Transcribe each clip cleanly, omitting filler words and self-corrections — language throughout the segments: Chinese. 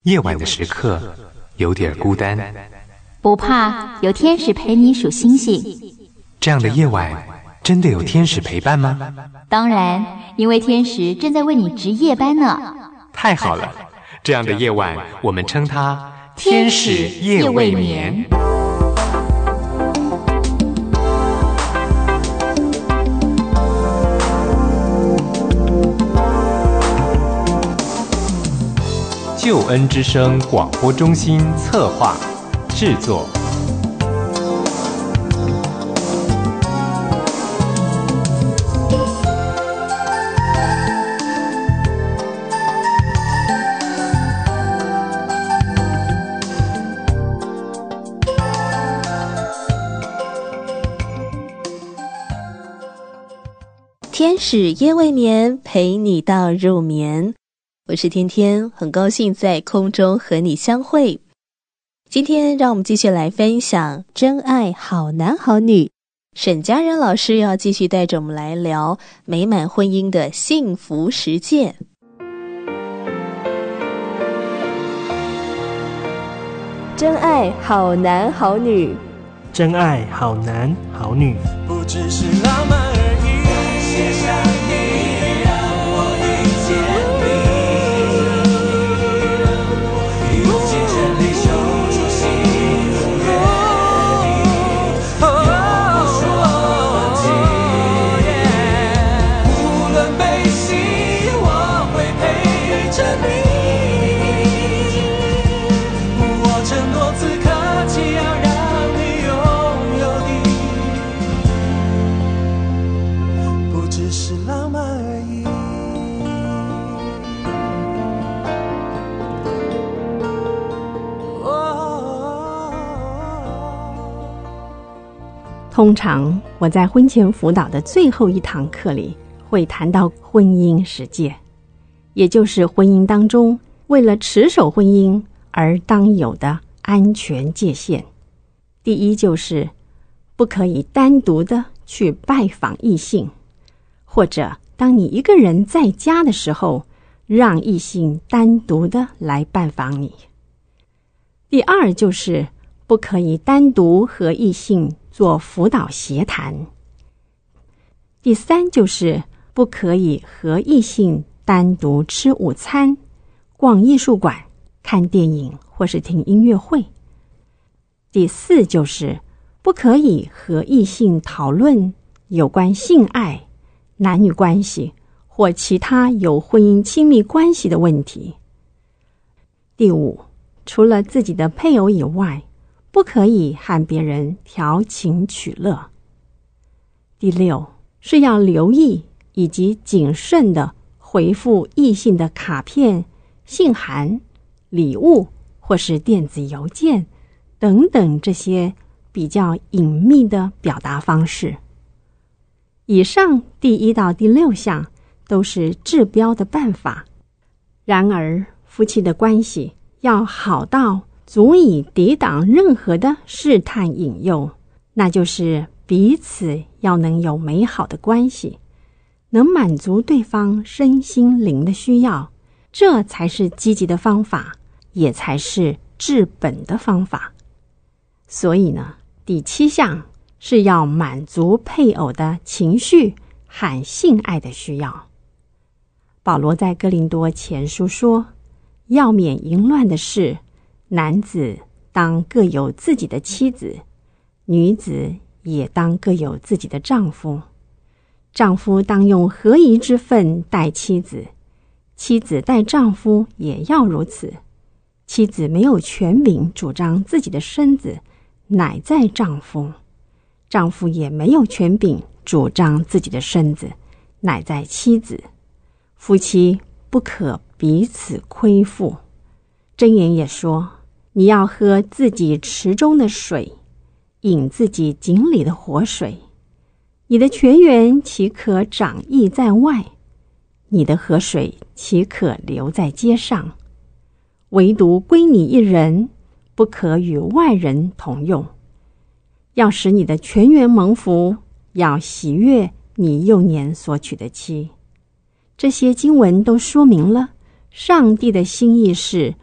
夜晚的时刻有点孤单， 不怕，有天使陪你数星星。 这样的夜晚真的有天使陪伴吗？ 当然，因为天使正在为你值夜班呢。 太好了，这样的夜晚我们称它天使夜未眠。救恩之声广播中心策划制作。 天使夜未眠，陪你到入眠。我是天天，很高兴在空中和你相会。今天让我们继续来分享真爱好男好女，沈佳仁老师要继续带着我们来聊美满婚姻的幸福实践。真爱好男好女， 真爱好男好女， 不只是浪漫而已。谢上帝让我遇见你，用尽全力守住心愿你，不说忘记。无论悲喜，我会陪着你。我承诺此刻起要让你拥有的，不只是浪漫而已。 通常我在婚前辅导的最后一堂课里会谈到婚姻实践，也就是婚姻当中为了持守婚姻而当有的安全界限。第一就是不可以单独的去拜访异性，或者当你一个人在家的时候，让异性单独的来拜访你。第二就是不可以单独和异性做辅导协谈。第三就是不可以和异性单独吃午餐、逛艺术馆、看电影或是听音乐会。第四就是不可以和异性讨论有关性爱、男女关系或其他有婚姻亲密关系的问题。第五，除了自己的配偶以外，不可以和别人调情取乐。第六，是要留意以及谨慎地回复异性的卡片、信函、礼物或是电子邮件等等这些比较隐秘的表达方式。以上第1到第6项都是治标的办法，然而夫妻的关系要好到足以抵挡任何的试探引诱，那就是彼此要能有美好的关系，能满足对方身心灵的需要，这才是积极的方法，也才是治本的方法。所以呢，第7项是要满足配偶的情绪和性爱的需要。保罗在哥林多前书说，要免淫乱的事，男子当各有自己的妻子，女子也当各有自己的丈夫。丈夫当用合宜之分待妻子，妻子待丈夫也要如此。妻子没有权柄主张自己的身子，乃在丈夫；丈夫也没有权柄主张自己的身子，乃在妻子。夫妻不可彼此亏负。箴言也说，你要喝自己池中的水，饮自己井里的活水。你的泉源岂可长溢在外？你的河水岂可流在街上？唯独归你一人，不可与外人同用。要使你的泉源蒙福，要喜悦你幼年所娶的妻。这些经文都说明了，上帝的心意是，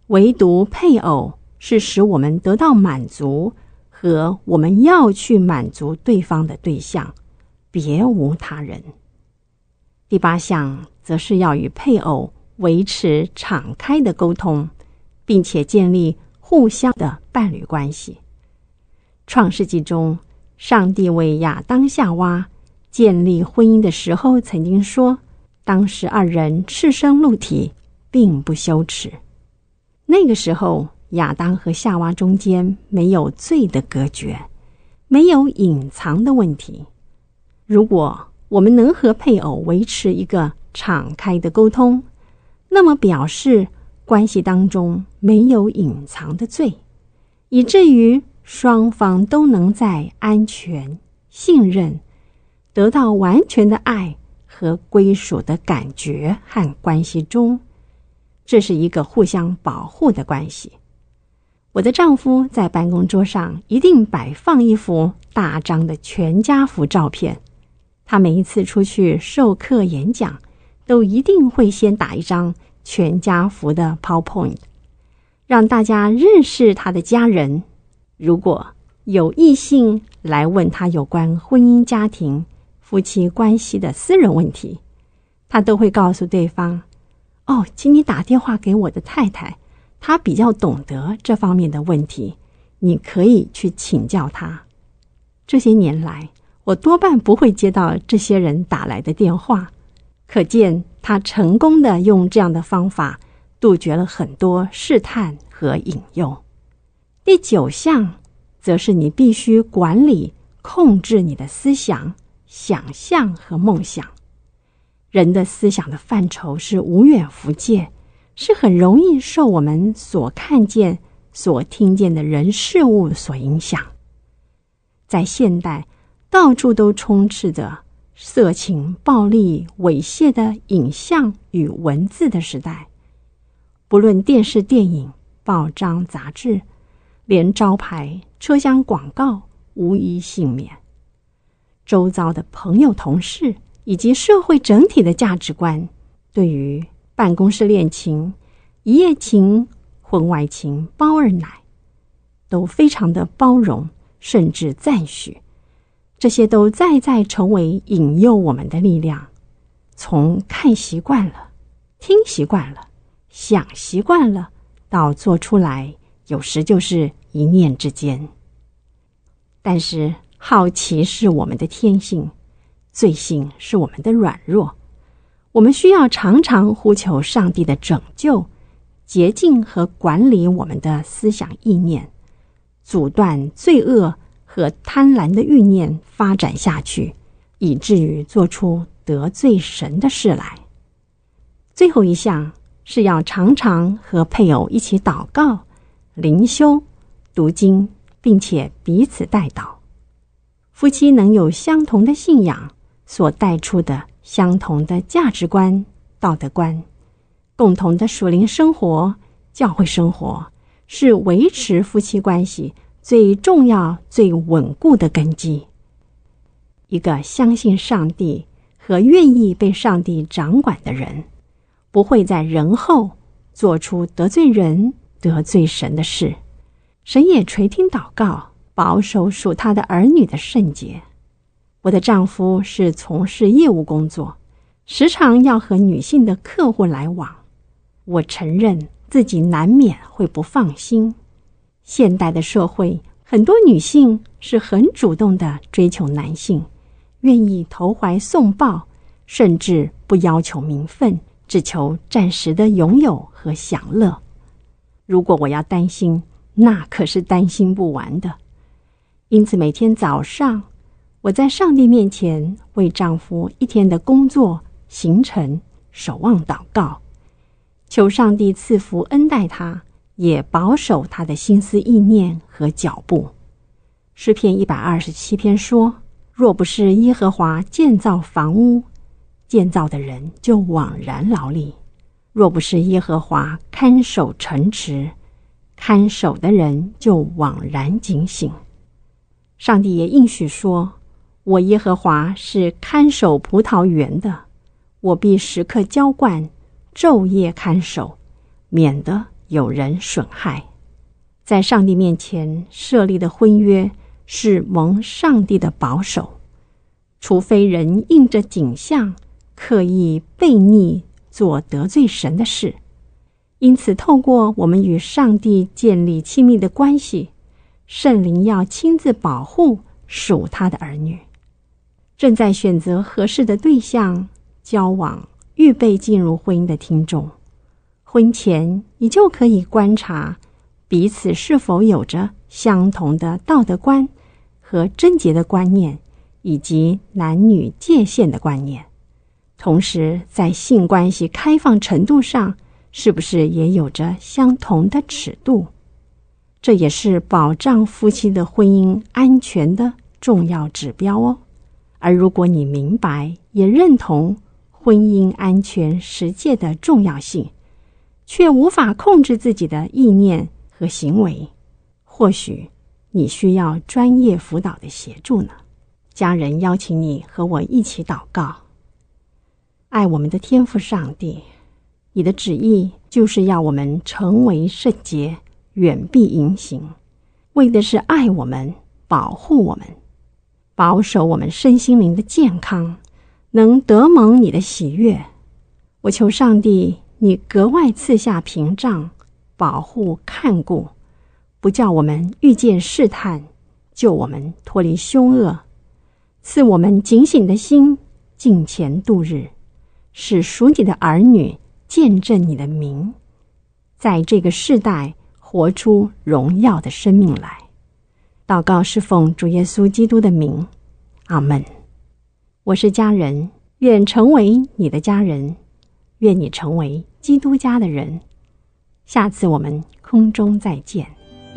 唯独配偶是使我们得到满足和我们要去满足对方的对象，别无他人。第8项则是要与配偶维持敞开的沟通，并且建立互相的伴侣关系。创世纪中，上帝为亚当夏娃建立婚姻的时候曾经说，当时2人赤身露体，并不羞耻。那个时候，亚当和夏娃中间没有罪的隔绝，没有隐藏的问题。如果我们能和配偶维持一个敞开的沟通，那么表示关系当中没有隐藏的罪，以至于双方都能在安全、信任、得到完全的爱和归属的感觉和关系中。这是一个互相保护的关系。我的丈夫在办公桌上一定摆放一幅大张的全家福照片，他每一次出去授课演讲，都一定会先打一张全家福的 PowerPoint， 让大家认识他的家人。如果有异性来问他有关婚姻家庭、夫妻关系的私人问题，他都会告诉对方，请你打电话给我的太太，她比较懂得这方面的问题，你可以去请教她。这些年来，我多半不会接到这些人打来的电话，可见他成功地用这样的方法杜绝了很多试探和引诱。第9项则是你必须管理、控制你的思想、想象和梦想。人的思想的范畴是无远弗届，是很容易受我们所看见、所听见的人事物所影响。在现代，到处都充斥着色情、暴力、猥亵的影像与文字的时代。不论电视、电影、报章、杂志，连招牌、车厢广告无一幸免。周遭的朋友、同事以及社会整体的价值观，对于办公室恋情、一夜情、婚外情、包二奶，都非常的包容，甚至赞许。这些都再成为引诱我们的力量。从看习惯了、听习惯了、想习惯了，到做出来，有时就是一念之间。但是好奇是我们的天性，罪性是我们的软弱。我们需要常常呼求上帝的拯救，洁净和管理我们的思想意念，阻断罪恶和贪婪的欲念发展下去，以至于做出得罪神的事来。最后一项是要常常和配偶一起祷告、灵修、读经，并且彼此代祷。夫妻能有相同的信仰，所带出的相同的价值观、道德观，共同的属灵生活、教会生活，是维持夫妻关系最重要、最稳固的根基。一个相信上帝和愿意被上帝掌管的人，不会在人后做出得罪人、得罪神的事。神也垂听祷告，保守属他的儿女的圣洁。我的丈夫是从事业务工作，时常要和女性的客户来往。我承认自己难免会不放心。现代的社会，很多女性是很主动地追求男性，愿意投怀送抱，甚至不要求名分，只求暂时的拥有和享乐。如果我要担心，那可是担心不完的。因此每天早上，我在上帝面前为丈夫一天的工作行程守望祷告，求上帝赐福恩待他，也保守他的心思意念和脚步。诗篇127篇说，若不是耶和华建造房屋，建造的人就枉然劳力；若不是耶和华看守城池，看守的人就枉然警醒。上帝也应许说，我耶和华是看守葡萄园的，我必时刻浇灌，昼夜看守，免得有人损害。在上帝面前设立的婚约是蒙上帝的保守，除非人应着景象刻意悖逆做得罪神的事。因此透过我们与上帝建立亲密的关系，圣灵要亲自保护属他的儿女。正在选择合适的对象交往，预备进入婚姻的听众，婚前你就可以观察彼此是否有着相同的道德观和贞洁的观念，以及男女界限的观念。同时在性关系开放程度上，是不是也有着相同的尺度？这也是保障夫妻的婚姻安全的重要指标哦。而如果你明白也认同婚姻安全实践的重要性，却无法控制自己的意念和行为，或许你需要专业辅导的协助呢。家人邀请你和我一起祷告。爱我们的天父上帝，你的旨意就是要我们成为圣洁，远避淫行，为的是爱我们，保护我们，保守我们身心灵的健康，能得蒙你的喜悦。我求上帝，你格外赐下屏障，保护看顾，不叫我们遇见试探，救我们脱离凶恶，赐我们警醒的心，敬虔度日，使属你的儿女见证你的名，在这个世代活出荣耀的生命来。祷告是奉主耶稣基督的名，阿们。我是家人，愿成为你的家人，愿你成为基督家的人。下次我们空中再见。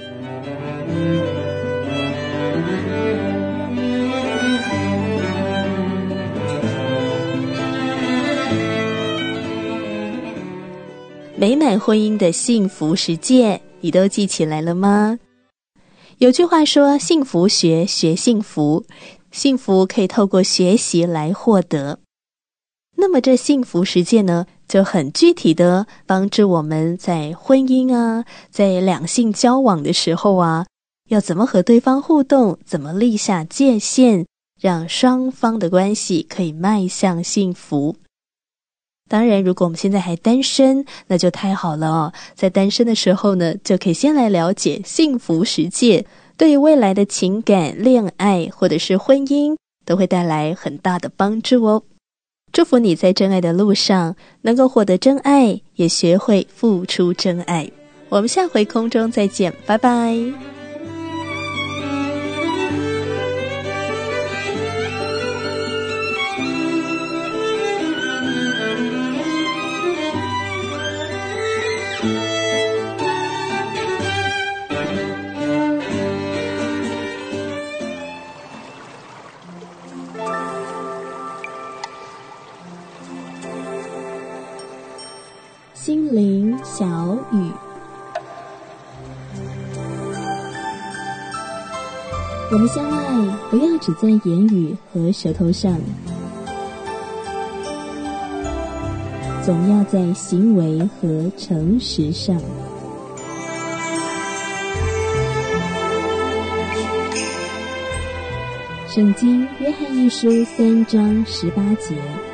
美满婚姻的幸福实践，你都记起来了吗？有句话说，幸福学，学幸福，幸福可以透过学习来获得。那么这幸福实践呢，就很具体的帮助我们在婚姻啊，在两性交往的时候啊，要怎么和对方互动，怎么立下界限，让双方的关系可以迈向幸福。当然如果我们现在还单身，那就太好了哦。在单身的时候呢，就可以先来了解幸福实践，对于未来的情感、恋爱或者是婚姻都会带来很大的帮助哦。祝福你在真爱的路上能够获得真爱，也学会付出真爱。我们下回空中再见，拜拜。心灵小语，我们相爱不要只在言语和舌头上，总要在行为和诚实上。圣经约翰一书3章18节。